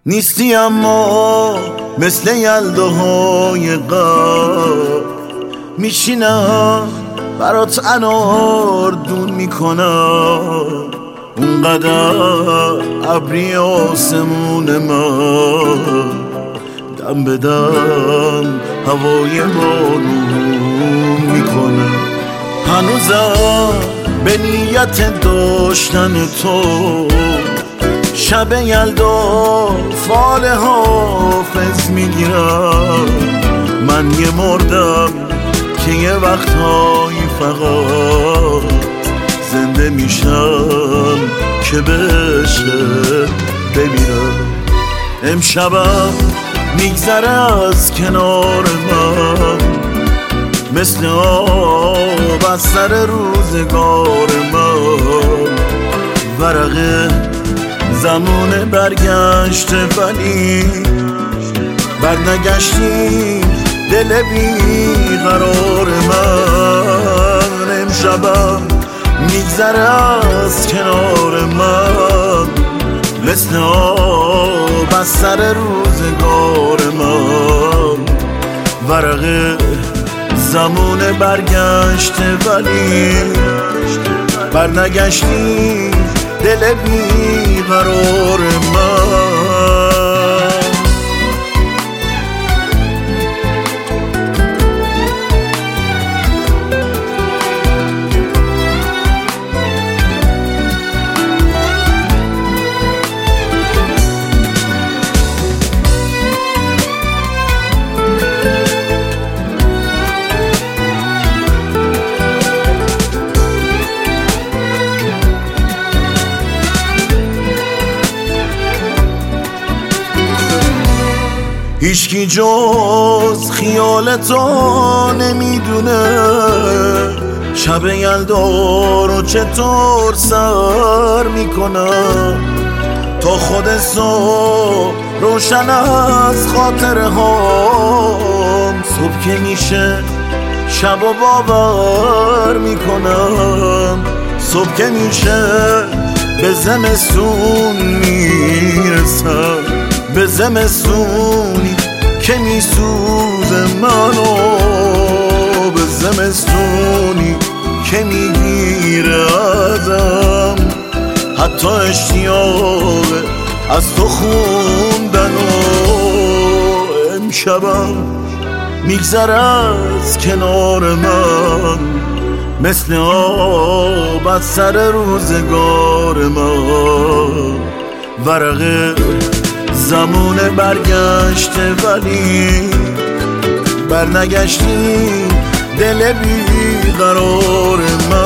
نیستی اما مثل یلداهای قبل میشینم برات انار دون میکنم، اونقدر ابری آسمون من دم به دم هوای بارون میکنه. هنوزم به نیت داشتن تو شب یلدا فال حافظ میگیرم. من یه مردم که یه وقتهایی فقط زنده میشم که بشه بمیرم. امشبم میگذره از کنار من مثل آب از سر روزگار من. ورقه زمان برگشته ولی برنگشتی دل بی قرار من. امشبم میگذره از کنار من مثل آب از سر روزگار من. ورقه زمان برگشته ولی برنگشتی دل بی قرار من. هیچکی جز خیال تو نمیدونه شب یلدا رو چطور سر میکنم. تا خود صبح روشن از خاطره هام، صبح که میشه شب و باور میکنم. صبح که میشه به زمستون میرسم، به زمستونی که میسوزه منو، به زمستونی که میگیره ازم حتی اشتیاق از تو خوندن. و امشبم میگذره از کنار من مثل آب از سر روزگار من. ورقه زمان برگشته ولی برنگشتی دل بی قرار من.